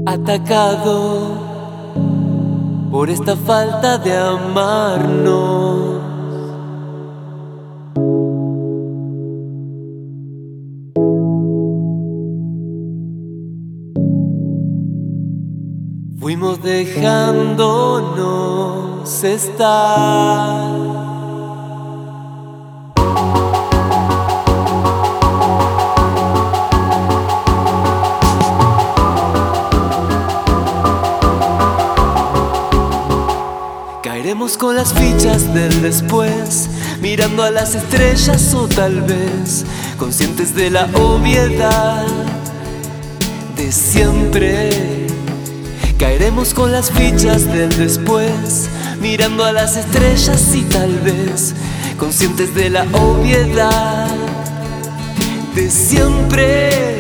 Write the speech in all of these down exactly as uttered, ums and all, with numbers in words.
atacado por esta falta de amarnos. Fuimos dejándonos estar. Caeremos con las fichas del después, mirando a las estrellas o tal vez conscientes de la obviedad de siempre. Caeremos con las fichas del después, mirando a las estrellas y tal vez conscientes de la obviedad de siempre.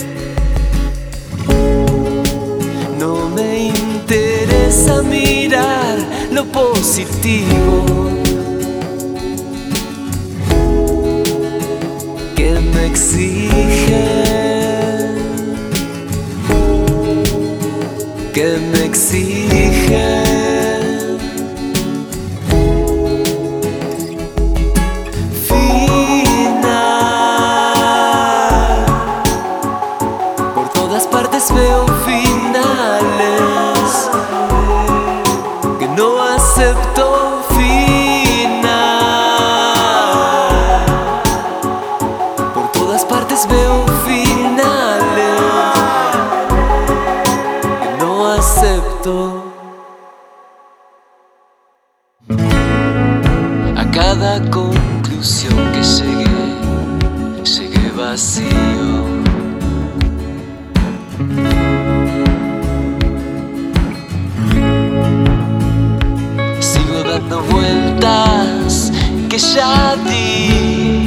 No me interesa mirar lo positivo que me exige, que me exige. Final, por todas partes veo finales que no acepto. Final, por todas partes veo finales que no acepto. A cada conclusión que llegué, llegué vacío. Sigo dando vueltas que ya di.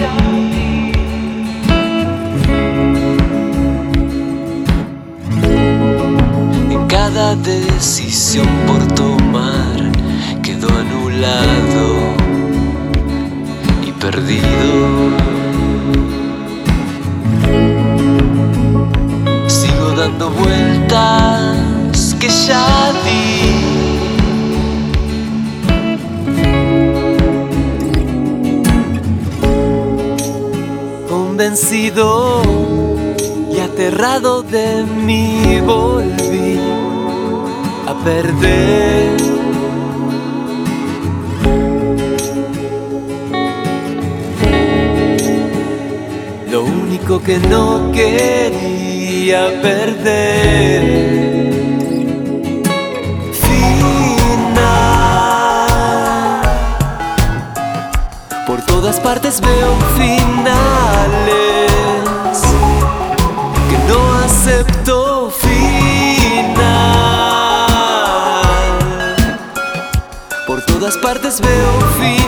En cada decisión por tomar quedó anulado y perdido. Sigo dando vueltas que ya di. Convencido y aterrado de mí volví a perder. Lo único que no quería perder. Final, por todas partes veo finales que no acepto. Final, por todas partes veo finales